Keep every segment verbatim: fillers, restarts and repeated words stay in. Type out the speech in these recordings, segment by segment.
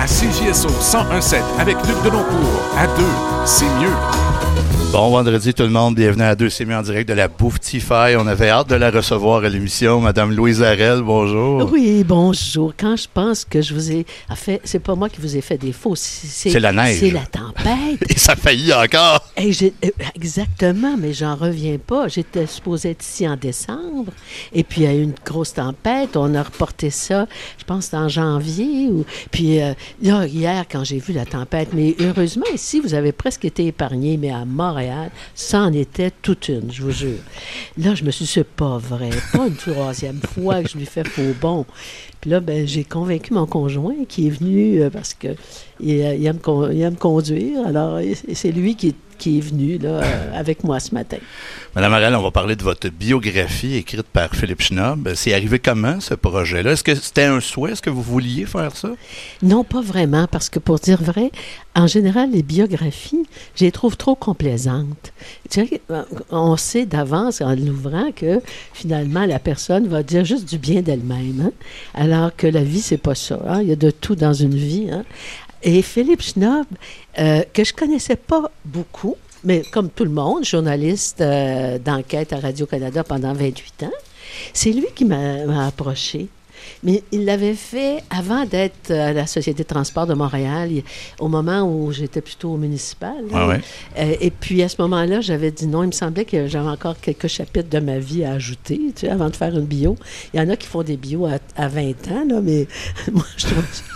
à C J S O cent un sept avec Luc Deloncourt. À deux, c'est mieux. Bon vendredi tout le monde, bienvenue à deux, c'est mieux en direct de la Bouffe T-Fi. On avait hâte de la recevoir à l'émission. Madame Louise Arel, bonjour. Oui, bonjour. Quand je pense que je vous ai fait, c'est pas moi qui vous ai fait des faux, c'est, c'est la neige. C'est la tempête. Et ça a failli encore. Et j'ai, exactement, mais j'en reviens pas. J'étais supposée être ici en décembre, et puis il y a eu une grosse tempête. On a reporté ça, je pense, en janvier. Ou, puis euh, là, hier, quand j'ai vu la tempête, mais heureusement, ici, vous avez presque été épargnés, mais à Montréal, ça en était toute une, je vous jure. Là, je me suis dit, c'est pas vrai, pas une troisième fois que je lui fais faux bon. Puis là, ben, j'ai convaincu mon conjoint qui est venu euh, parce que il, il, aime, il aime conduire. Alors, c'est lui qui, qui est venu là, euh, avec moi ce matin. Madame Arel, on va parler de votre biographie écrite par Philippe Schnob. C'est arrivé comment, ce projet-là? Est-ce que c'était un souhait? Est-ce que vous vouliez faire ça? Non, pas vraiment, parce que pour dire vrai, en général, les biographies, je les trouve trop complaisantes. Tu sais, on sait d'avance, en l'ouvrant, que finalement, la personne va dire juste du bien d'elle-même. Hein? Alors que la vie, c'est pas ça. Hein? Il y a de tout dans une vie. Hein? Et Philippe Schnob, euh, que je connaissais pas beaucoup, mais comme tout le monde, journaliste euh, d'enquête à Radio-Canada pendant vingt-huit ans, c'est lui qui m'a, m'a approché. Mais il l'avait fait avant d'être à la Société de transport de Montréal, il, au moment où j'étais plutôt au municipal. Ah ouais. euh, et puis, à ce moment-là, j'avais dit non. Il me semblait que j'avais encore quelques chapitres de ma vie à ajouter, tu sais, avant de faire une bio. Il y en a qui font des bios à, à vingt ans, là, mais moi, je trouve ça...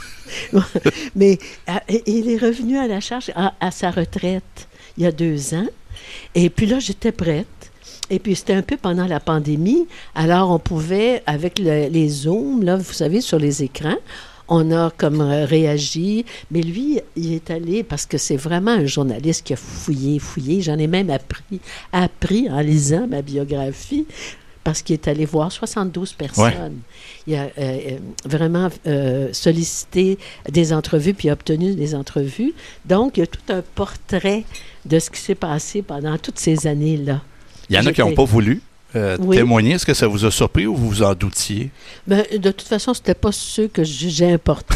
Mais à, il est revenu à la charge à, à sa retraite il y a deux ans. Et puis là, j'étais prête. Et puis, c'était un peu pendant la pandémie. Alors, on pouvait, avec le, les Zooms, là, vous savez, sur les écrans, on a comme réagi. Mais lui, il est allé, parce que c'est vraiment un journaliste qui a fouillé, fouillé. J'en ai même appris, appris en lisant ma biographie, parce qu'il est allé voir soixante-douze personnes. Ouais. Il a euh, vraiment euh, sollicité des entrevues, puis obtenu des entrevues. Donc, il y a tout un portrait de ce qui s'est passé pendant toutes ces années-là. Il y en a J'étais... qui n'ont pas voulu euh, oui. témoigner. Est-ce que ça vous a surpris ou vous vous en doutiez? Bien, de toute façon, ce n'était pas ceux que je jugeais importants.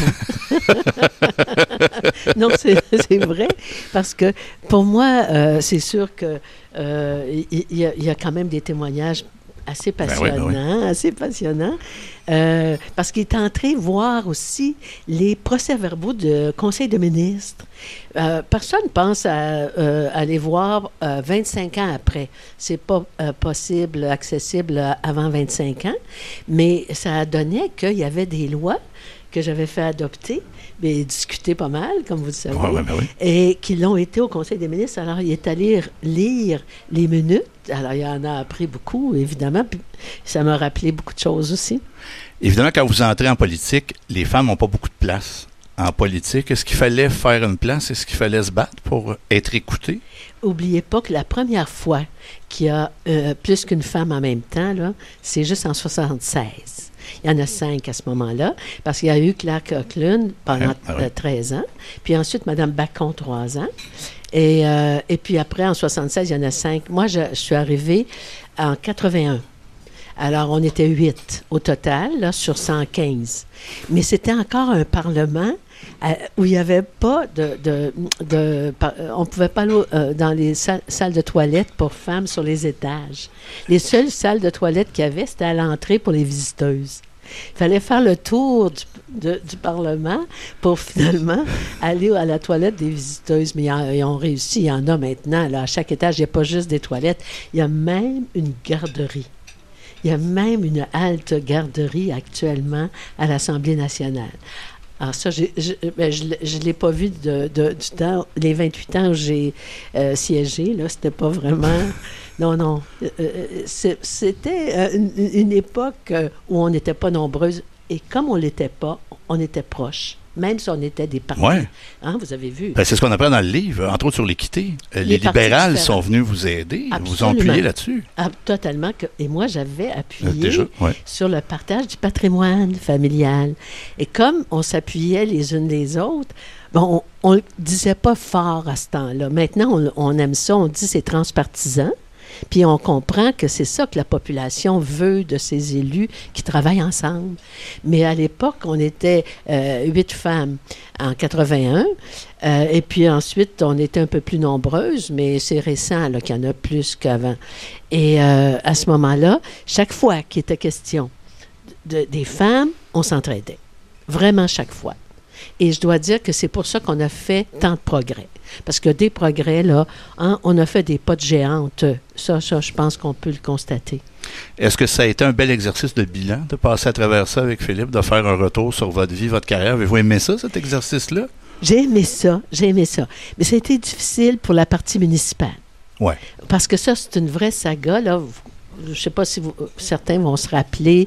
Non, c'est, c'est vrai, parce que pour moi, euh, c'est sûr qu'il euh, y, y, y a quand même des témoignages assez passionnant, ben oui, ben oui. assez passionnant, euh, parce qu'il est entré voir aussi les procès-verbaux du Conseil de ministres. Euh, personne ne pense à euh, aller voir euh, vingt-cinq ans après. C'est pas euh, possible, accessible euh, avant vingt-cinq ans, mais ça donnait qu'il y avait des lois que j'avais fait adopter, mais discuter pas mal, comme vous le savez, ouais, ouais, ben oui. et qui l'ont été au Conseil des ministres. Alors, il est allé lire les minutes. Alors, il en a appris beaucoup, évidemment, puis ça m'a rappelé beaucoup de choses aussi. Évidemment, quand vous entrez en politique, les femmes n'ont pas beaucoup de place en politique. Est-ce qu'il fallait faire une place? Est-ce qu'il fallait se battre pour être écouté? N'oubliez pas que la première fois qu'il y a euh, plus qu'une femme en même temps, là, c'est juste en soixante-seize. Il y en a cinq à ce moment-là, parce qu'il y a eu Claire Coughlin pendant ah, ah oui. euh, treize ans, puis ensuite Mme Bacon, trois ans, et, euh, et puis après, en soixante-seize, il y en a cinq. Moi, je, je suis arrivée en quatre-vingt-un. Alors, on était huit au total, là, sur cent quinze. Mais c'était encore un Parlement euh, où il n'y avait pas de... de, de, de on ne pouvait pas aller euh, dans les salles, salles de toilette pour femmes sur les étages. Les seules salles de toilette qu'il y avait, c'était à l'entrée pour les visiteuses. Il fallait faire le tour du, de, du Parlement pour finalement aller à la toilette des visiteuses. Mais ils, ils ont réussi, il y en a maintenant. Là, à chaque étage, il n'y a pas juste des toilettes, il y a même une garderie. Il y a même une halte garderie actuellement à l'Assemblée nationale. Alors ça, j'ai, je ne l'ai pas vu de, de, du temps, les vingt-huit ans où j'ai euh, siégé, là, c'était pas vraiment... Non, non. Euh, c'est, c'était une, une époque où on n'était pas nombreuses. Et comme on ne l'était pas, on était proches. Même si on était des partis. Ouais. Hein, vous avez vu. Ben, c'est ce qu'on apprend dans le livre, entre autres sur l'équité. Les, les libérales sont venus vous aider, Absolument. Vous ont appuyé là-dessus. Ah, totalement. Que, et moi, j'avais appuyé euh, déjà, ouais. sur le partage du patrimoine familial. Et comme on s'appuyait les unes les autres, bon, on ne disait pas fort à ce temps-là. Maintenant, on, on aime ça, on dit c'est transpartisan. Puis on comprend que c'est ça que la population veut de ces élus qui travaillent ensemble. Mais à l'époque, on était euh, huit femmes en quatre-vingt-un. Euh, et puis ensuite, on était un peu plus nombreuses, mais c'est récent là, qu'il y en a plus qu'avant. Et euh, à ce moment-là, chaque fois qu'il était question de, des femmes, on s'entraidait. Vraiment chaque fois. Et je dois dire que c'est pour ça qu'on a fait tant de progrès. Parce que des progrès, là, hein, on a fait des pas de géante. Ça, ça, je pense qu'on peut le constater. Est-ce que ça a été un bel exercice de bilan, de passer à travers ça avec Philippe, de faire un retour sur votre vie, votre carrière? Avez-vous aimé ça, cet exercice-là? J'ai aimé ça, j'ai aimé ça. Mais ça a été difficile pour la partie municipale. Oui. Parce que ça, c'est une vraie saga, là. Je ne sais pas si vous, certains vont se rappeler.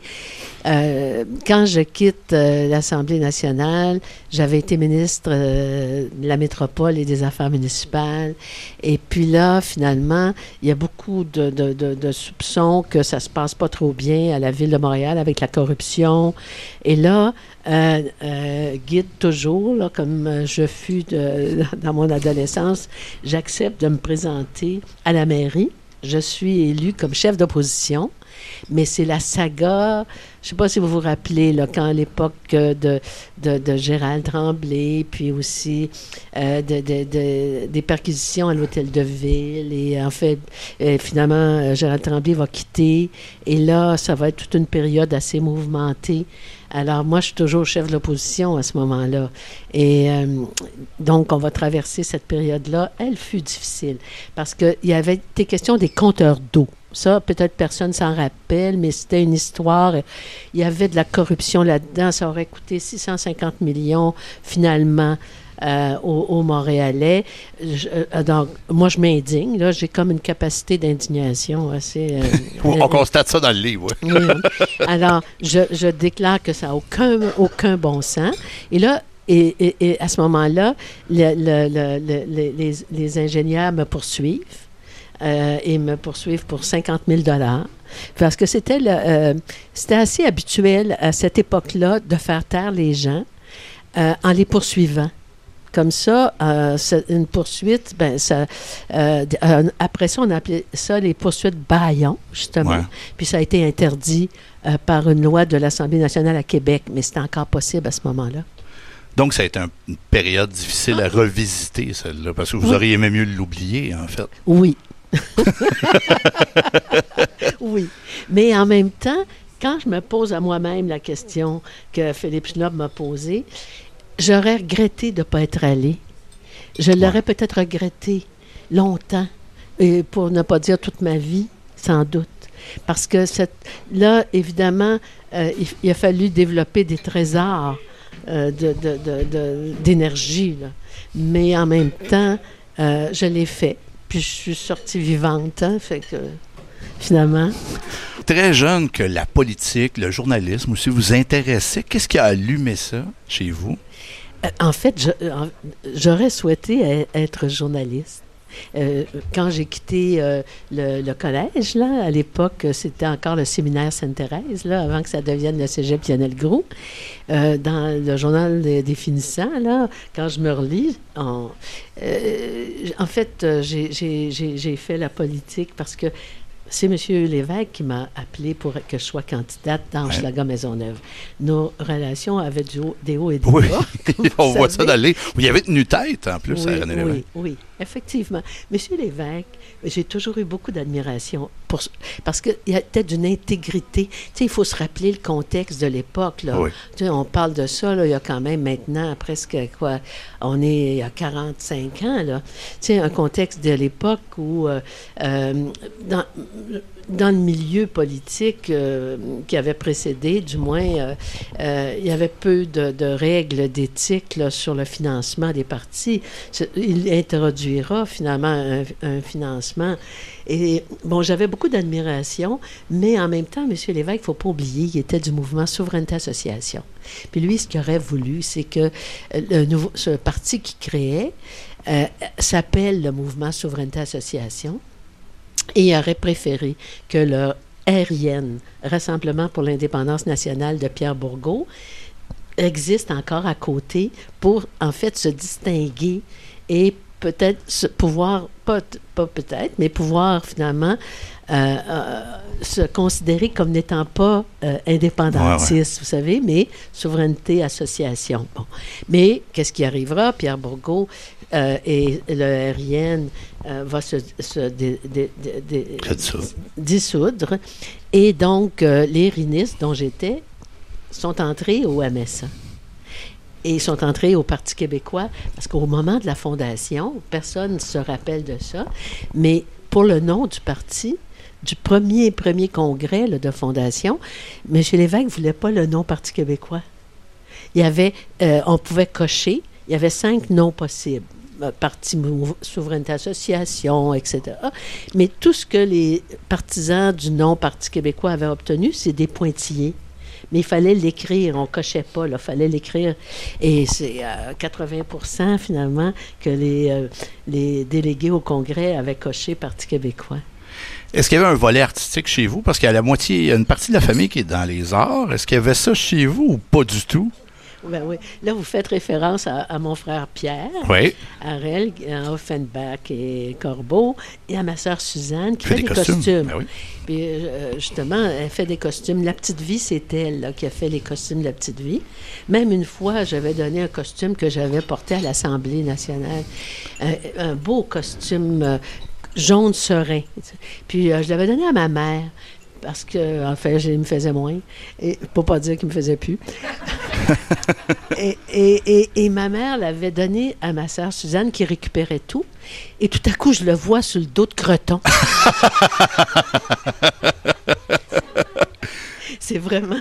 Euh, quand je quitte euh, l'Assemblée nationale, j'avais été ministre euh, de la métropole et des affaires municipales. Et puis là, finalement, il y a beaucoup de, de, de, de soupçons que ça ne se passe pas trop bien à la Ville de Montréal avec la corruption. Et là, euh, euh, guide toujours, là, comme je fus de, dans mon adolescence, j'accepte de me présenter à la mairie. Je suis élue comme chef d'opposition, mais c'est la saga, je ne sais pas si vous vous rappelez, là, quand à l'époque de, de, de Gérald Tremblay, puis aussi euh, de, de, de, des perquisitions à l'hôtel de ville, et en fait, euh, finalement, Gérald Tremblay va quitter, et là, ça va être toute une période assez mouvementée. Alors, moi, je suis toujours chef de l'opposition à ce moment-là. Et euh, donc, on va traverser cette période-là. Elle fut difficile parce qu'il y avait été question des compteurs d'eau. Ça, peut-être personne s'en rappelle, mais c'était une histoire. Il y avait de la corruption là-dedans. Ça aurait coûté six cent cinquante millions, finalement, euh, aux, aux Montréalais. Je, euh, donc, moi, je m'indigne. Là, j'ai comme une capacité d'indignation assez... Euh, On euh, constate ça dans le livre, oui. oui. Alors, je, je déclare que ça n'a aucun, aucun bon sens. Et là, et, et, et à ce moment-là, le, le, le, le, les, les ingénieurs me poursuivent. Euh, et me poursuivre pour cinquante mille dollars. Parce que c'était, le, euh, c'était assez habituel à cette époque-là de faire taire les gens euh, en les poursuivant. Comme ça, euh, une poursuite, ben, ça, euh, euh, après ça, on appelait ça les poursuites bâillons, justement. Ouais. Puis ça a été interdit euh, par une loi de l'Assemblée nationale à Québec, mais c'était encore possible à ce moment-là. Donc, ça a été un, une période difficile à revisiter, celle-là, parce que vous oui. auriez aimé mieux l'oublier, en fait. Oui. Oui. Mais en même temps, quand je me pose à moi-même la question que Philippe Schnob m'a posée, j'aurais regretté de ne pas être allé. Je ouais. l'aurais peut-être regretté longtemps, et pour ne pas dire toute ma vie, sans doute. Parce que cette, là, évidemment, euh, il, il a fallu développer des trésors euh, de, de, de, de, d'énergie. Là. Mais en même temps, euh, je l'ai fait. Puis je suis sortie vivante, hein, fait que finalement... Très jeune que la politique, le journalisme aussi vous intéressait. Qu'est-ce qui a allumé ça chez vous? Euh, en fait, je, euh, j'aurais souhaité être journaliste. Euh, quand j'ai quitté euh, le, le collège, là, à l'époque, c'était encore le séminaire Sainte-Thérèse, là, avant que ça devienne le cégep Lionel Groulx. Euh, dans le journal des, des finissants, là, quand je me relis, on, euh, en fait, j'ai, j'ai, j'ai, j'ai fait la politique parce que c'est M. Lévesque qui m'a appelé pour que je sois candidate dans Hochelaga Maisonneuve. Nos relations avaient du haut, des hauts et des bas. Oui, on voit ça dans les... Vous y avez tenu tête, en plus, oui, à René Lévesque. Oui, oui, effectivement. M. Lévesque, j'ai toujours eu beaucoup d'admiration pour, parce qu'il était d'une intégrité. Tu sais, il faut se rappeler le contexte de l'époque, là. Oui. Tu sais, on parle de ça, là, il y a quand même maintenant presque, quoi, on est il y a quarante-cinq ans, là. Tu sais, un contexte de l'époque où, euh, euh, dans... dans le milieu politique euh, qui avait précédé, du moins, euh, euh, il y avait peu de, de règles d'éthique là, sur le financement des partis. Il introduira finalement un, un financement. Et bon, j'avais beaucoup d'admiration, mais en même temps, M. Lévesque, il ne faut pas oublier, il était du mouvement Souveraineté Association. Puis lui, ce qu'il aurait voulu, c'est que le nouveau, ce parti qu'il créait euh, s'appelle le mouvement Souveraineté Association. Et il aurait préféré que le R I N, Rassemblement pour l'indépendance nationale de Pierre Bourgault, existe encore à côté pour, en fait, se distinguer et peut-être se, pouvoir, pas, pas peut-être, mais pouvoir finalement euh, euh, se considérer comme n'étant pas euh, indépendantiste, ouais, ouais. vous savez, mais souveraineté, association. Bon. Mais qu'est-ce qui arrivera? Pierre Bourgault euh, et le R I N euh, va se, se dé, dé, dé, dé, dissoudre. Et donc, euh, les RINistes dont j'étais sont entrés au M S A. Et ils sont entrés au Parti québécois parce qu'au moment de la fondation, personne ne se rappelle de ça, mais pour le nom du parti, du premier, premier congrès là, de fondation, M. Lévesque ne voulait pas le nom Parti québécois. Il y avait, euh, on pouvait cocher, il y avait cinq noms possibles. Parti Souveraineté Association, et cetera. Mais tout ce que les partisans du nom Parti québécois avaient obtenu, c'est des pointillés. Mais il fallait l'écrire, on ne cochait pas, il fallait l'écrire. Et c'est à euh, quatre-vingts pour cent finalement que les, euh, les délégués au Congrès avaient coché Parti québécois. Est-ce qu'il y avait un volet artistique chez vous? Parce qu'il y a la moitié, il y a une partie de la famille qui est dans les arts. Est-ce qu'il y avait ça chez vous ou pas du tout? Ben oui. Là, vous faites référence à, à mon frère Pierre, oui. Harel, Offenbach et Corbeau, et à ma sœur Suzanne qui fait, fait des, des costumes. costumes. Ben oui. Puis, euh, justement, elle fait des costumes. La Petite Vie, c'est elle là, qui a fait les costumes de La Petite Vie. Même une fois, j'avais donné un costume que j'avais porté à l'Assemblée nationale. Un, un beau costume euh, jaune serein. Puis, euh, je l'avais donné à ma mère. Parce que, en fait, je me faisais moins. Et pour pas dire qu'il me faisait plus. et, et, et, et ma mère l'avait donné à ma sœur Suzanne qui récupérait tout. Et tout à coup, je le vois sur le dos de Creton. C'est vraiment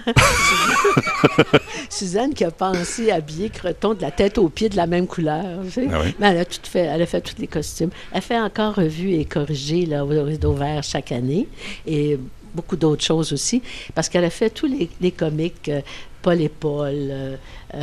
Suzanne qui a pensé habiller Creton de la tête aux pieds de la même couleur. Tu sais? Ah oui. Mais elle a tout fait, elle a fait tous les costumes. Elle fait encore revue et corrigée là, au Rideau Vert chaque année. Et beaucoup d'autres choses aussi, parce qu'elle a fait tous les, les comiques, euh, Paul et Paul, euh,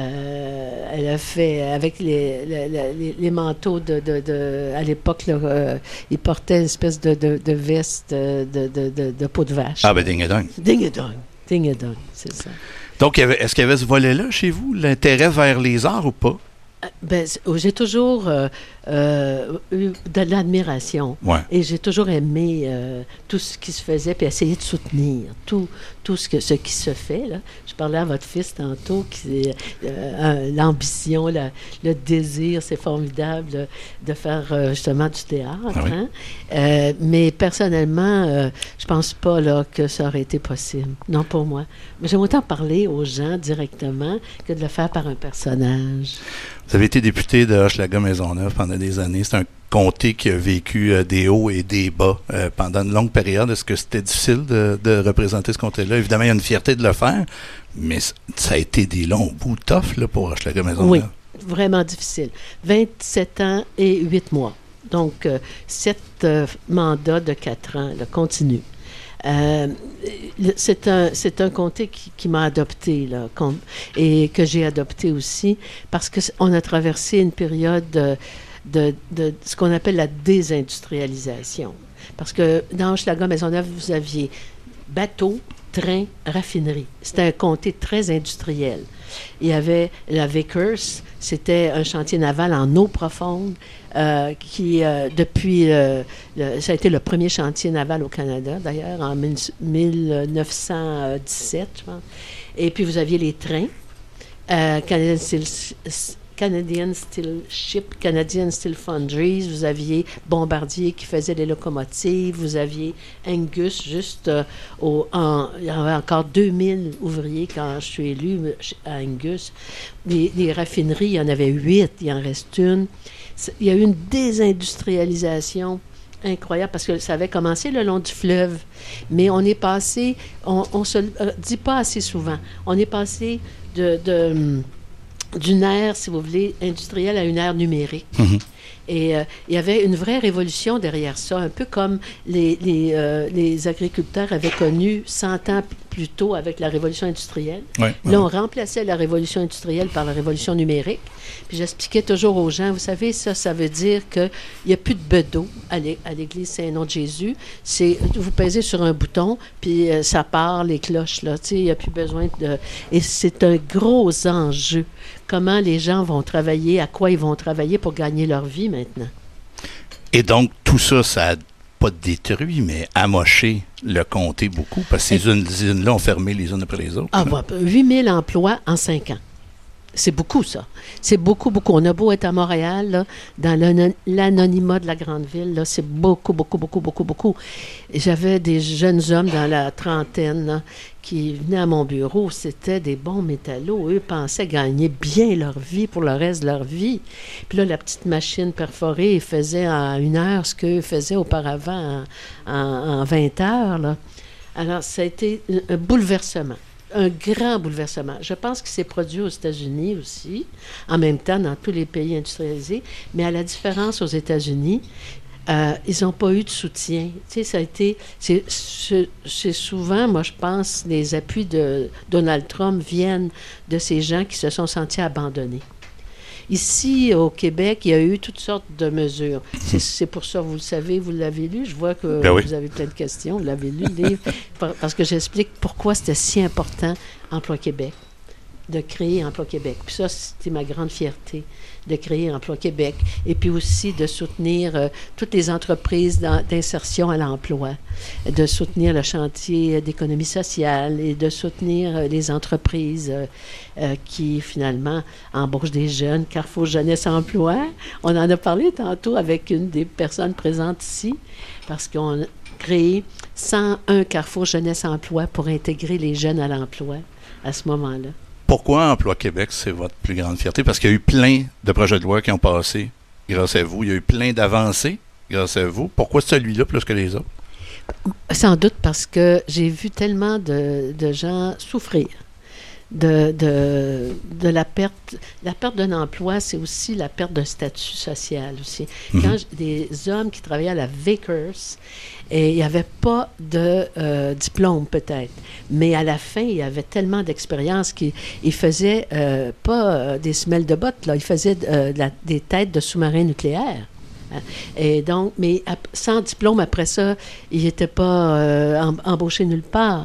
euh, elle a fait avec les, les, les, les manteaux de, de, de à l'époque, là, euh, ils portaient une espèce de, de, de veste de, de, de, de peau de vache. Ah ben ding et dong. Ding et dong, ding et dong, c'est ça. Donc, est-ce qu'il y avait ce volet-là chez vous, l'intérêt vers les arts ou pas? Ben, j'ai toujours euh, euh, eu de l'admiration. Ouais. Et j'ai toujours aimé euh, tout ce qui se faisait, puis essayer de soutenir tout, tout ce, que, ce qui se fait. Là. Je parlais à votre fils tantôt, qui, euh, l'ambition, la, le désir, c'est formidable de faire euh, justement du théâtre. Ah oui. Hein? Euh, mais personnellement, euh, je pense pas là, que ça aurait été possible. Non, pour moi. Mais j'aime autant parler aux gens directement que de le faire par un personnage. Vous avez été député de Hochelaga-Maisonneuve pendant des années. C'est un comté qui a vécu euh, des hauts et des bas euh, pendant une longue période. Est-ce que c'était difficile de, de représenter ce comté-là? Évidemment, il y a une fierté de le faire, mais ça a été des longs bouts tough là, pour Hochelaga-Maisonneuve. Oui, vraiment difficile. vingt-sept ans et huit mois. Donc, euh, sept euh, mandats de quatre ans, là, continu. Euh, c'est un c'est un comté qui, qui m'a adopté là, com- et que j'ai adopté aussi parce que on a traversé une période de, de, de ce qu'on appelle la désindustrialisation. Parce que dans Hochelaga-Maisonneuve, vous aviez bateau, train, raffinerie. C'était un comté très industriel. Il y avait la Vickers, c'était un chantier naval en eau profonde euh, qui, euh, depuis, euh, le, ça a été le premier chantier naval au Canada, d'ailleurs, en mille neuf cent dix-sept, je pense. Et puis, vous aviez les trains, euh, Canadian Steel, Canadian Steel Ship, Canadian Steel Foundries, vous aviez Bombardier qui faisait les locomotives, vous aviez Angus juste euh, au... En, il y avait encore deux mille ouvriers quand je suis élu à Angus. Les, les raffineries, il y en avait huit, il en reste une. Il y a eu une désindustrialisation incroyable parce que ça avait commencé le long du fleuve. Mais on est passé, on ne se le dit pas assez souvent, on est passé de... de d'une ère, si vous voulez, industrielle à une ère numérique. Mm-hmm. Et euh, il y avait une vraie révolution derrière ça, un peu comme les, les, euh, les agriculteurs avaient connu cent ans plus tôt avec la révolution industrielle. Ouais, Là, ouais. on remplaçait la révolution industrielle par la révolution numérique. Puis j'expliquais toujours aux gens, vous savez, ça, ça veut dire qu'il n'y a plus de bedeau à l'église Saint-Nom de Jésus. C'est, vous pèsez sur un bouton, puis euh, ça part, les cloches, là. Tu sais, il n'y a plus besoin de... Et c'est un gros enjeu. Comment les gens vont travailler, à quoi ils vont travailler pour gagner leur vie maintenant. Et donc, tout ça, ça a pas détruit, mais amoché le comté beaucoup, parce que ces usines-là ont fermé les unes après les autres. Ah, bah, huit mille emplois en cinq ans. C'est beaucoup, ça. C'est beaucoup, beaucoup. On a beau être à Montréal, là, dans l'anon- l'anonymat de la grande ville, là, c'est beaucoup, beaucoup, beaucoup, beaucoup, beaucoup. Et j'avais des jeunes hommes dans la trentaine là, qui venaient à mon bureau. C'était des bons métallos. Eux pensaient gagner bien leur vie pour le reste de leur vie. Puis là, la petite machine perforée faisait en une heure ce qu'eux faisaient auparavant en, en, en vingt heures. Là. Alors, ça a été un, un bouleversement. Un grand bouleversement. Je pense qu'il s'est produit aux États-Unis aussi, en même temps dans tous les pays industrialisés, mais à la différence aux États-Unis, euh, ils n'ont pas eu de soutien. Tu sais, ça a été... C'est, c'est, c'est souvent, moi, je pense, les appuis de Donald Trump viennent de ces gens qui se sont sentis abandonnés. Ici, au Québec, il y a eu toutes sortes de mesures. C'est, c'est pour ça, vous le savez, vous l'avez lu. Je vois que ben oui. vous avez plein de questions. Vous l'avez lu, le livre, parce que j'explique pourquoi c'était si important, Emploi Québec, de créer Emploi Québec. Puis ça, c'était ma grande fierté, de créer Emploi Québec. Et puis aussi de soutenir euh, toutes les entreprises dans, d'insertion à l'emploi, de soutenir le chantier d'économie sociale et de soutenir euh, les entreprises euh, euh, qui, finalement, embauchent des jeunes. Carrefour Jeunesse Emploi, on en a parlé tantôt avec une des personnes présentes ici, parce qu'on a créé cent un Carrefour Jeunesse Emploi pour intégrer les jeunes à l'emploi à ce moment-là. Pourquoi Emploi Québec, c'est votre plus grande fierté? Parce qu'il y a eu plein de projets de loi qui ont passé grâce à vous. Il y a eu plein d'avancées grâce à vous. Pourquoi celui-là plus que les autres? Sans doute parce que j'ai vu tellement de, de gens souffrir de, de, de la perte. La perte d'un emploi, c'est aussi la perte d'un statut social aussi. Mm-hmm. Quand des hommes qui travaillaient à la Vickers, et il n'y avait pas de euh, diplôme peut-être, mais à la fin, il y avait tellement d'expérience qu'ils ne faisaient euh, pas euh, des semelles de bottes, là, ils faisaient euh, la, des têtes de sous-marins nucléaires. Et donc, mais sans diplôme, après ça, ils n'étaient pas euh, embauchés nulle part.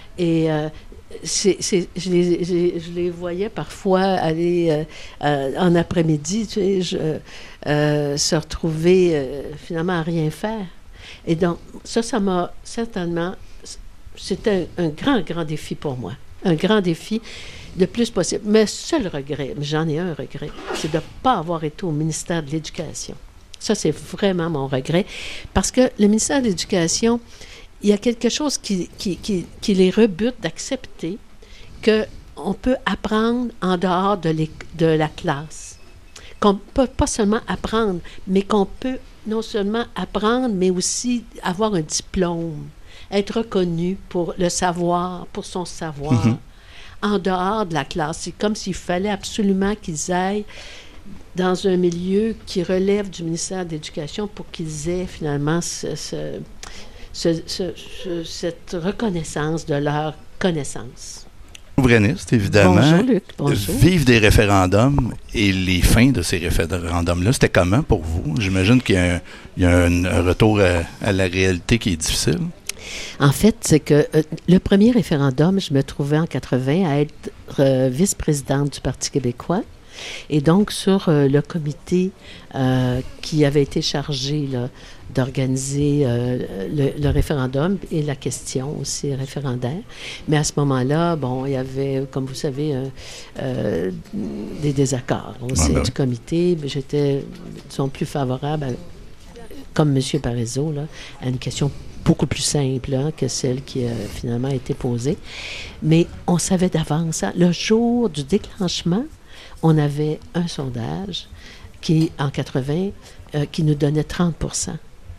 Et euh, c'est, c'est, je, les, je, je les voyais parfois aller euh, euh, en après-midi, tu sais, je, euh, se retrouver euh, finalement à rien faire. Et donc, ça, ça m'a certainement... C'était un, un grand, grand défi pour moi. Un grand défi le plus possible. Mais seul regret, j'en ai un regret, c'est de ne pas avoir été au ministère de l'Éducation. Ça, c'est vraiment mon regret. Parce que le ministère de l'Éducation, il y a quelque chose qui, qui, qui, qui les rebute d'accepter qu'on peut apprendre en dehors de, de la classe. Qu'on ne peut pas seulement apprendre, mais qu'on peut non seulement apprendre, mais aussi avoir un diplôme, être reconnu pour le savoir, pour son savoir, mm-hmm. en dehors de la classe. C'est comme s'il fallait absolument qu'ils aillent dans un milieu qui relève du ministère de l'Éducation pour qu'ils aient finalement ce, ce, ce, ce, ce, cette reconnaissance de leur connaissance. Souverainiste, évidemment. Bonjour, Luc. Bonjour. Vivre des référendums et les fins de ces référendums-là, c'était comment pour vous? J'imagine qu'il y a un, il y a un, un retour à, à la réalité qui est difficile. En fait, c'est que euh, le premier référendum, je me trouvais en quatre-vingts à être euh, vice-présidente du Parti québécois. Et donc, sur euh, le comité euh, qui avait été chargé là, d'organiser euh, le, le référendum et la question aussi référendaire. Mais à ce moment-là, bon, il y avait, comme vous savez, euh, euh, des désaccords au sein ah ben. du comité. J'étais, disons, plus favorable, à, comme M. Parizeau, là, à une question beaucoup plus simple hein, que celle qui a finalement été posée. Mais on savait d'avance, hein, le jour du déclenchement, on avait un sondage qui, en quatre-vingts, euh, qui nous donnait trente pour cent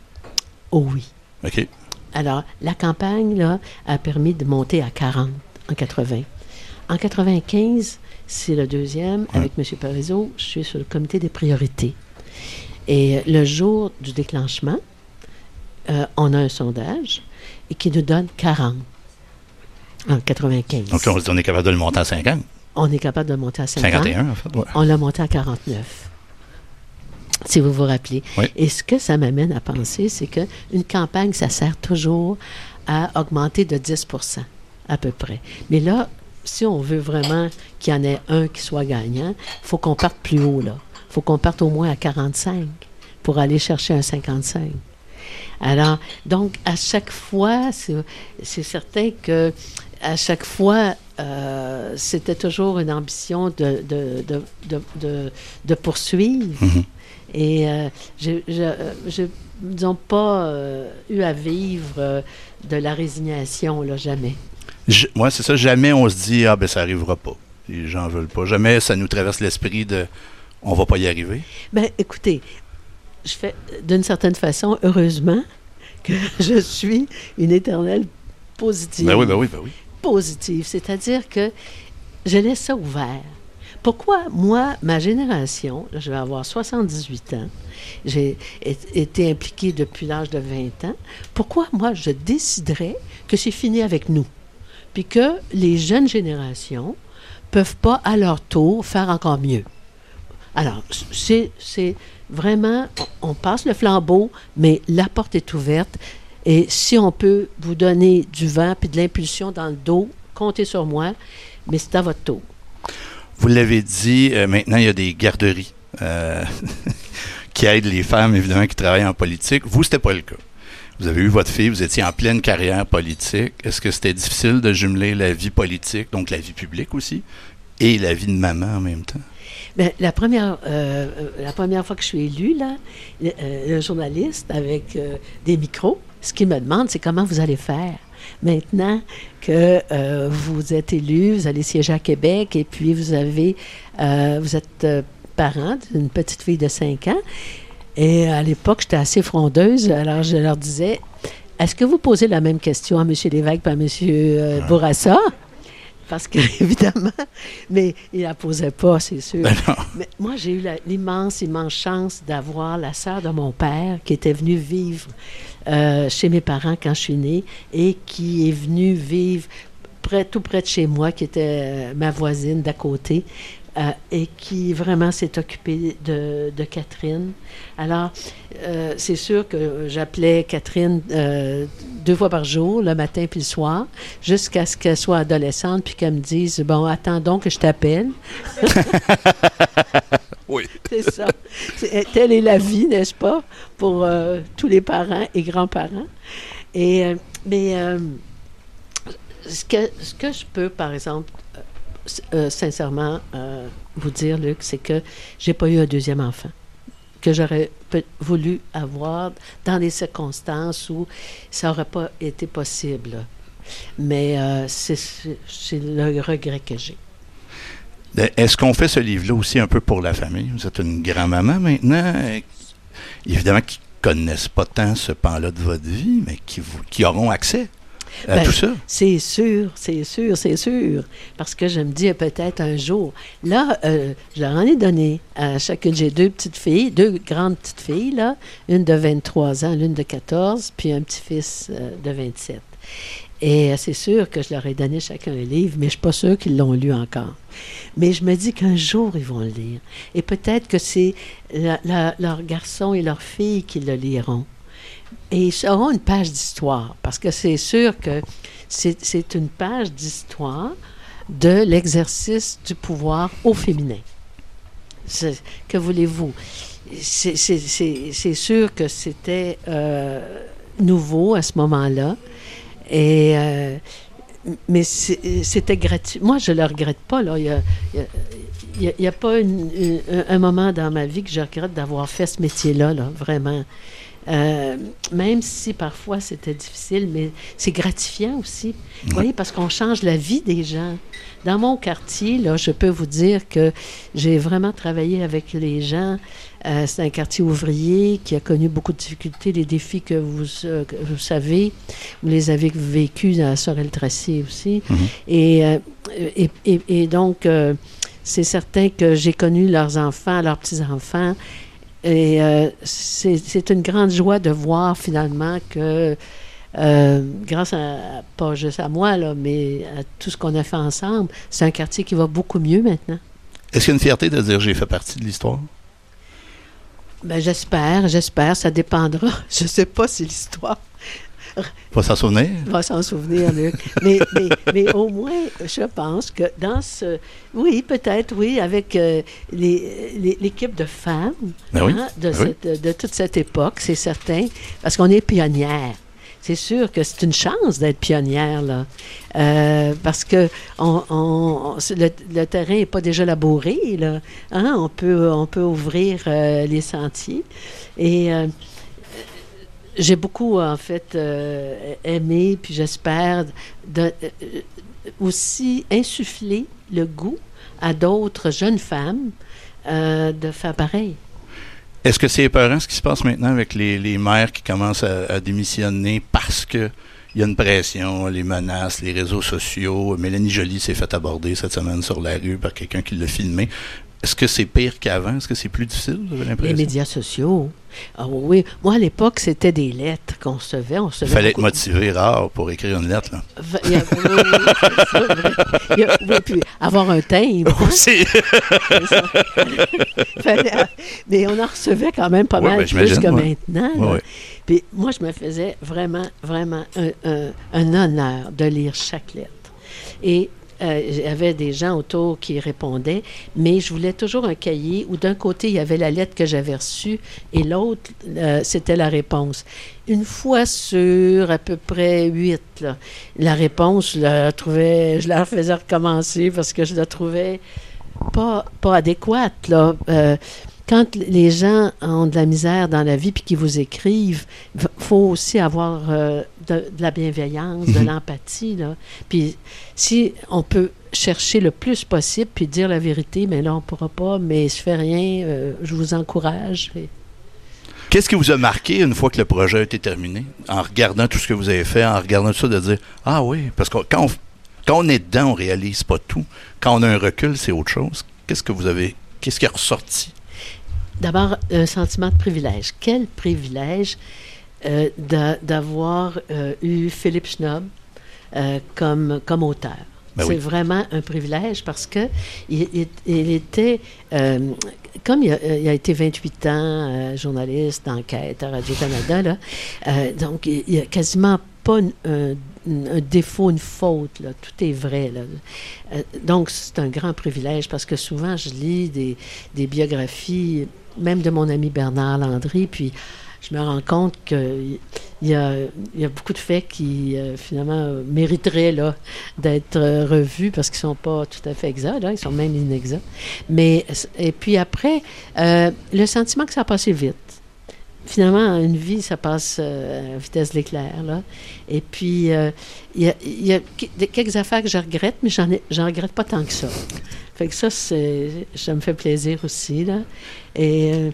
au oui. OK. Alors, la campagne, là, a permis de monter à quarante en quatre-vingts. En quatre-vingt-quinze, c'est le deuxième. Ouais. Avec M. Parizeau, je suis sur le comité des priorités. Et le jour du déclenchement, euh, on a un sondage et qui nous donne quarante en quatre-vingt-quinze. Donc, on, on est capable de le monter à cinquante. On est capable de le monter à cinquante. cinquante et un, en fait. Ouais. On l'a monté à quarante-neuf, si vous vous rappelez. Oui. Et ce que ça m'amène à penser, c'est qu'une campagne, ça sert toujours à augmenter de dix pour cent, à peu près. Mais là, si on veut vraiment qu'il y en ait un qui soit gagnant, il faut qu'on parte plus haut, là. Il faut qu'on parte au moins à quarante-cinq pour aller chercher un cinquante-cinq. Alors, donc, à chaque fois, c'est, c'est certain que à chaque fois, euh, c'était toujours une ambition de, de, de, de, de, de poursuivre. Mm-hmm. Et euh, je n'ai, disons, pas euh, eu à vivre euh, de la résignation, là, jamais. Je, moi, c'est ça, jamais on se dit « Ah, ben ça n'arrivera pas. Les gens ne veulent pas. » Jamais ça nous traverse l'esprit de « On ne va pas y arriver. » Bien, écoutez, je fais, d'une certaine façon, heureusement, que je suis une éternelle positive. Ben oui, ben oui, ben oui. Positive, c'est-à-dire que je laisse ça ouvert. Pourquoi, moi, ma génération, là, je vais avoir soixante-dix-huit ans, j'ai été impliquée depuis l'âge de vingt ans, pourquoi, moi, je déciderais que c'est fini avec nous, puis que les jeunes générations peuvent pas, à leur tour, faire encore mieux. Alors, c'est, c'est vraiment, on passe le flambeau, mais la porte est ouverte. Et si on peut vous donner du vent puis de l'impulsion dans le dos, comptez sur moi, mais c'est à votre tour. Vous l'avez dit, euh, maintenant, il y a des garderies euh, qui aident les femmes, évidemment, qui travaillent en politique. Vous, c'était pas le cas. Vous avez eu votre fille, vous étiez en pleine carrière politique. Est-ce que c'était difficile de jumeler la vie politique, donc la vie publique aussi, et la vie de maman en même temps? Bien, la première, euh, la première fois que je suis élue, là, le, euh, le journaliste avec euh, des micros, ce qu'il me demande, c'est comment vous allez faire maintenant que euh, vous êtes élu, vous allez siéger à Québec, et puis vous avez, euh, vous êtes euh, parent d'une petite fille de cinq ans. Et à l'époque, j'étais assez frondeuse, alors je leur disais, est-ce que vous posez la même question à M. Lévesque et à M. Euh, ah. Bourassa? Parce qu'évidemment, mais il ne la posait pas, c'est sûr. Ben mais moi, j'ai eu la, l'immense, immense chance d'avoir la sœur de mon père qui était venue vivre euh, chez mes parents quand je suis née et qui est venue vivre près, tout près de chez moi, qui était euh, ma voisine d'à côté. Euh, et qui vraiment s'est occupée de, de Catherine. Alors, euh, c'est sûr que j'appelais Catherine euh, deux fois par jour, le matin puis le soir, jusqu'à ce qu'elle soit adolescente puis qu'elle me dise « Bon, attends donc que je t'appelle. » Oui. C'est ça. C'est, telle est la vie, n'est-ce pas, pour euh, tous les parents et grands-parents. Et, euh, mais euh, ce, que, ce que je peux, par exemple, Euh, sincèrement, euh, vous dire, Luc, c'est que j'ai pas eu un deuxième enfant que j'aurais peut- voulu avoir dans des circonstances où ça n'aurait pas été possible. Mais euh, c'est, c'est, c'est le regret que j'ai. Est-ce qu'on fait ce livre-là aussi un peu pour la famille? Vous êtes une grand-maman maintenant, euh, évidemment, qui ne connaissent pas tant ce pan-là de votre vie, mais qui, vous, qui auront accès à ben, tout ça. C'est sûr, c'est sûr, c'est sûr. Parce que je me dis peut-être un jour. Là, euh, je leur en ai donné à chacune. J'ai deux petites filles, deux grandes petites filles, là. Une de vingt-trois ans, l'une de quatorze, puis un petit-fils euh, de vingt-sept. Et euh, c'est sûr que je leur ai donné chacun un livre, mais je ne suis pas sûre qu'ils l'ont lu encore. Mais je me dis qu'un jour, ils vont le lire. Et peut-être que c'est la, la, leurs garçons et leurs filles qui le liront. Et ils auront une page d'histoire, parce que c'est sûr que c'est, c'est une page d'histoire de l'exercice du pouvoir au féminin. C'est, que voulez-vous? C'est, c'est, c'est, c'est sûr que c'était euh, nouveau à ce moment-là, et, euh, mais c'est, c'était gratuit. Moi, je ne le regrette pas. Là. Il n'y a, a, a, a pas une, une, un moment dans ma vie que je regrette d'avoir fait ce métier-là, là, vraiment. Euh, même si parfois c'était difficile, mais c'est gratifiant aussi. Ouais. Vous voyez, parce qu'on change la vie des gens. Dans mon quartier, là, je peux vous dire que j'ai vraiment travaillé avec les gens. Euh, c'est un quartier ouvrier qui a connu beaucoup de difficultés, les défis que vous, euh, que vous savez. Vous les avez vécus à Sorel-Tracy aussi. Mm-hmm. Et, euh, et, et, et donc, euh, c'est certain que j'ai connu leurs enfants, leurs petits-enfants. Et euh, c'est, c'est une grande joie de voir finalement que, euh, grâce à, pas juste à moi, là, mais à tout ce qu'on a fait ensemble, c'est un quartier qui va beaucoup mieux maintenant. Est-ce qu'il y a une fierté de dire j'ai fait partie de l'histoire? Ben, j'espère, j'espère, ça dépendra. Je ne sais pas si l'histoire Faut s'en souvenir. Va s'en souvenir, Luc. mais, mais, mais au moins, je pense que dans ce... Oui, peut-être, oui, avec euh, les, les, l'équipe de femmes ben oui. hein, de, ben cette, oui. de toute cette époque, c'est certain, parce qu'on est pionnières. C'est sûr que c'est une chance d'être pionnière, là. Euh, parce que on, on, le, le terrain n'est pas déjà labouré, là. Hein? On peut, on peut ouvrir euh, les sentiers. Et euh, j'ai beaucoup, en fait, euh, aimé, puis j'espère de, euh, aussi insuffler le goût à d'autres jeunes femmes euh, de faire pareil. Est-ce que c'est épeurant ce qui se passe maintenant avec les, les maires qui commencent à, à démissionner parce que il y a une pression, les menaces, les réseaux sociaux? Mélanie Joly s'est fait aborder cette semaine sur la rue par quelqu'un qui l'a filmé. Est-ce que c'est pire qu'avant? Est-ce que c'est plus difficile, vous avez l'impression? Les médias sociaux. Ah oui. Moi, à l'époque, c'était des lettres qu'on recevait. On recevait Il fallait beaucoup... être motivé rare pour écrire une lettre, là. Il y a, oui, oui, c'est ça, vrai. Il y a, oui, puis avoir un timbre. Aussi. Fallait, mais on en recevait quand même pas oui, mal ben, plus que ouais. maintenant. Oui, oui. Puis moi, je me faisais vraiment, vraiment un, un, un honneur de lire chaque lettre. Et Euh, il y avait des gens autour qui répondaient, mais je voulais toujours un cahier où d'un côté, il y avait la lettre que j'avais reçue et l'autre, euh, c'était la réponse. Une fois sur à peu près huit, là, la réponse, je la trouvais, je la faisais recommencer parce que je la trouvais pas, pas adéquate, là. Euh, Quand les gens ont de la misère dans la vie puis qu'ils vous écrivent, il faut aussi avoir euh, de, de la bienveillance, mm-hmm. de l'empathie, là. Puis si on peut chercher le plus possible puis dire la vérité, mais là, on ne pourra pas, mais je fais rien, euh, je vous encourage. Et... Qu'est-ce qui vous a marqué une fois que le projet a été terminé? En regardant tout ce que vous avez fait, en regardant tout ça, de dire « Ah oui, parce que quand on, quand on est dedans, on ne réalise pas tout. Quand on a un recul, c'est autre chose. » Qu'est-ce que vous avez... Qu'est-ce qui est ressorti? D'abord, un sentiment de privilège. Quel privilège euh, d'a, d'avoir euh, eu Philippe Schnob euh, comme, comme auteur. Ben C'est oui. vraiment un privilège parce que il, il, il était, euh, comme il a, il a été vingt-huit ans euh, journaliste d'enquête à Radio-Canada, là, euh, donc il n'y a quasiment pas un, un, un défaut, une faute, là. Tout est vrai, là. Euh, donc, c'est un grand privilège parce que souvent, je lis des, des biographies, même de mon ami Bernard Landry, puis je me rends compte qu'il y a, il y a beaucoup de faits qui, euh, finalement, euh, mériteraient là, d'être euh, revus parce qu'ils ne sont pas tout à fait exacts, là, ils sont même inexacts. Mais, et puis après, euh, le sentiment que ça a passé vite. Finalement, une vie, ça passe euh, à la vitesse de l'éclair, là. Et puis, euh, il y a, il y a quelques affaires que je regrette, mais j'en, ai, j'en regrette pas tant que ça. Fait que ça, c'est, ça me fait plaisir aussi, là. Et euh,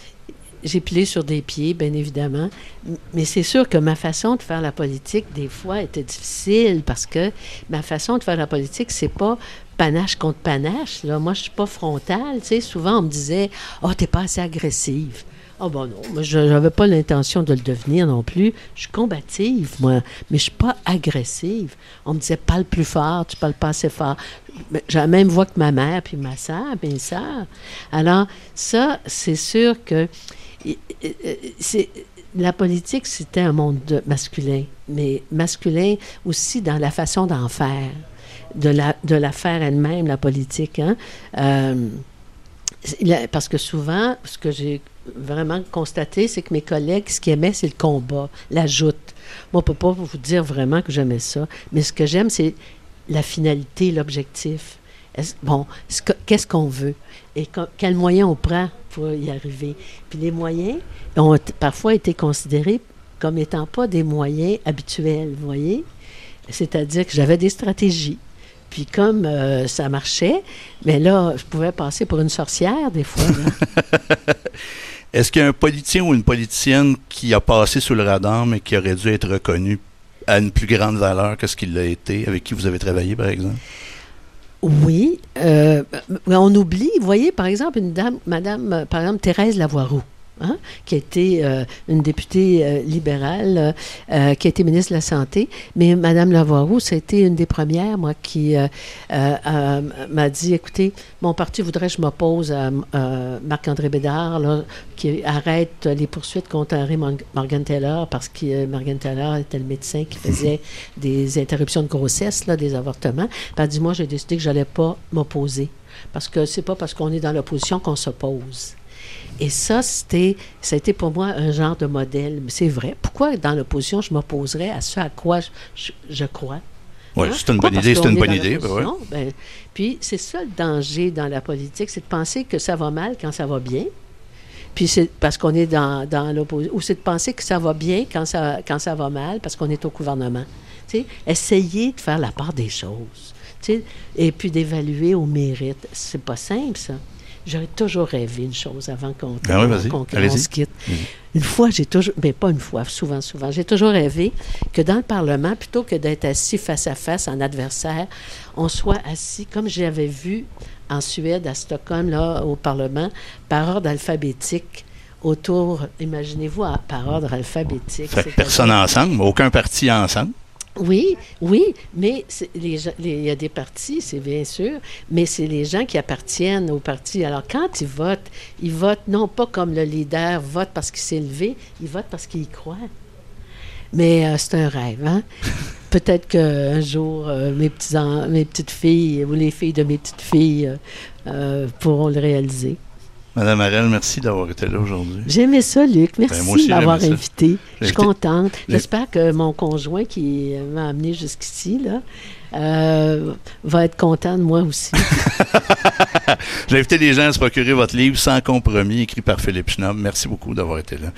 j'ai pilé sur des pieds, bien évidemment. Mais c'est sûr que ma façon de faire la politique, des fois, était difficile parce que ma façon de faire la politique, c'est pas panache contre panache, là. Moi, je suis pas frontale, tu sais. Souvent, on me disait « Oh, t'es pas assez agressive. » Ah oh, bon non, moi je n'avais pas l'intention de le devenir non plus. Je suis combative, moi, mais je ne suis pas agressive. On me disait, parle plus fort, tu parles pas assez fort. J'ai la même voix que ma mère puis ma soeur, mes soeurs. Alors, ça, c'est sûr que c'est, la politique, c'était un monde de masculin, mais masculin aussi dans la façon d'en faire, de la, de la faire elle-même, la politique. Hein? Euh, parce que souvent, ce que j'ai vraiment constaté, c'est que mes collègues, ce qu'ils aimaient, c'est le combat, la joute. Moi, je ne peux pas vous dire vraiment que j'aimais ça, mais ce que j'aime, c'est la finalité, l'objectif. Est-ce, bon, est-ce que, qu'est-ce qu'on veut et que, quels moyens on prend pour y arriver. Puis les moyens ont t- parfois été considérés comme étant pas des moyens habituels, vous voyez? C'est-à-dire que j'avais des stratégies. Puis comme euh, ça marchait, mais là, je pouvais passer pour une sorcière des fois. Là. Est-ce qu'il y a un politicien ou une politicienne qui a passé sous le radar, mais qui aurait dû être reconnu à une plus grande valeur que ce qu'il l'a été, avec qui vous avez travaillé, par exemple? Oui. Euh, on oublie, vous voyez, par exemple, une dame, Madame, par exemple, Thérèse Lavoie-Roux. hein, qui a été euh, une députée euh, libérale, euh, qui a été ministre de la Santé. Mais Mme Lavoie-Roux, ça a été une des premières, moi, qui euh, euh, euh, m'a dit, écoutez, mon parti voudrait que je m'oppose à euh, Marc-André Bédard, là, qui arrête les poursuites contre Henry Morgan Taylor, parce que euh, Morgan Taylor était le médecin qui faisait des interruptions de grossesse, là, des avortements. Puis elle a dit, moi, j'ai décidé que je n'allais pas m'opposer. Parce que c'est pas parce qu'on est dans l'opposition qu'on s'oppose. Et ça, c'était, ça a été pour moi un genre de modèle. C'est vrai. Pourquoi, dans l'opposition, je m'opposerais à ce à quoi je, je, je crois? Oui, hein? c'est une bonne idée, c'est une bonne idée. Ben ouais. ben, puis, c'est ça le danger dans la politique, c'est de penser que ça va mal quand ça va bien. Puis, c'est parce qu'on est dans, dans l'opposition. Ou c'est de penser que ça va bien quand ça, quand ça va mal parce qu'on est au gouvernement. Tu sais, essayer de faire la part des choses. Tu sais, et puis d'évaluer au mérite. C'est pas simple, ça. J'aurais toujours rêvé une chose avant qu'on, ben oui, qu'on, qu'on se quitte. Mmh. Une fois, j'ai toujours... Mais pas une fois, souvent, souvent. J'ai toujours rêvé que dans le Parlement, plutôt que d'être assis face à face en adversaire, on soit assis, comme j'avais vu en Suède, à Stockholm, là, au Parlement, par ordre alphabétique, autour, imaginez-vous, par ordre alphabétique. Fait personne ensemble, aucun parti ensemble. Oui, oui, mais il y a des partis, c'est bien sûr, mais c'est les gens qui appartiennent au parti. Alors, quand ils votent, ils votent non pas comme le leader vote parce qu'il s'est levé, ils votent parce qu'il y croit. Mais euh, c'est un rêve, hein? Peut-être qu'un jour, euh, mes, petits en, mes petites filles ou les filles de mes petites filles euh, euh, pourront le réaliser. Madame Harel, merci d'avoir été là aujourd'hui. J'ai aimé ça, Luc. Merci ben, de m'avoir invité. Je suis contente. Les... J'espère que mon conjoint qui m'a amené jusqu'ici là, euh, va être content de moi aussi. J'ai invité les gens à se procurer votre livre Sans compromis, écrit par Philippe Schnob. Merci beaucoup d'avoir été là.